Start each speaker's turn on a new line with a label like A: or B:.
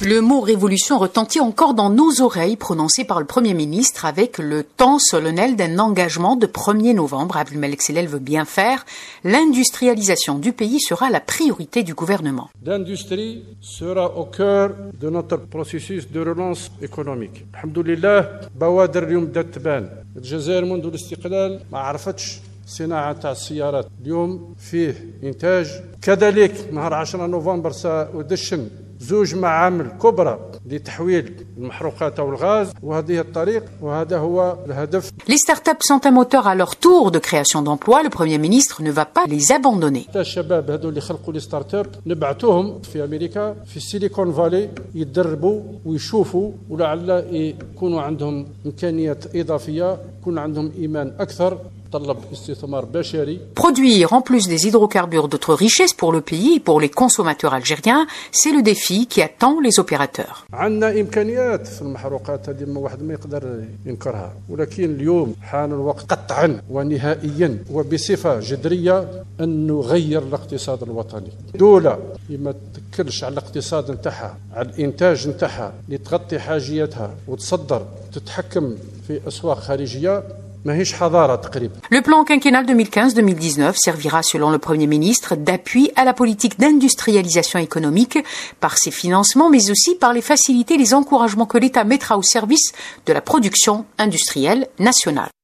A: Le mot révolution retentit encore dans nos oreilles, prononcé par le Premier ministre avec le temps solennel d'un engagement de 1er novembre. Abdelmalek Sellel veut bien faire. L'industrialisation du pays sera la priorité du gouvernement.
B: L'industrie sera au cœur de notre processus de relance économique. Alhamdoulilah, بوادر اليوم بدات تبان. الجزائر منذ الاستقلال ما عرفتش صناعة تاع السيارات. اليوم فيه إنتاج. كذلك نهار 10 نوفمبر سأدشن 2 معامل كبرى لتحويل المحروقات أو الغاز وهذه الطريق وهذا هو الهدف.
A: Les startups sont un moteur à leur tour de création d'emplois. Le Premier ministre ne va pas les abandonner.
B: الشباب هذو اللي خلقوا لي ستارت اب نبعثوهم في أمريكا في السيليكون فالي يتدربوا ويشوفوا ولعل يكونوا عندهم إمكانيات إضافية يكون عندهم إيمان أكثر.
A: Produire en plus des hydrocarbures d'autres richesses pour le pays et pour les consommateurs algériens, c'est le défi qui attend les opérateurs.
B: عندنا إمكانيات في المحروقات هذه ما واحد ما يقدر ينكرها ولكن اليوم حان الوقت قطعا ونهائيا وبصفة جذرية أن نغير الاقتصاد الوطني. دولة ما تتكلش على الاقتصاد نتاعها على الإنتاج نتاعها لتغطي حاجياتها وتصدر تتحكم في أسواق خارجية. Le
A: plan quinquennal 2015-2019 servira, selon le Premier ministre, d'appui à la politique d'industrialisation économique par ses financements, mais aussi par les facilités et les encouragements que l'État mettra au service de la production industrielle nationale.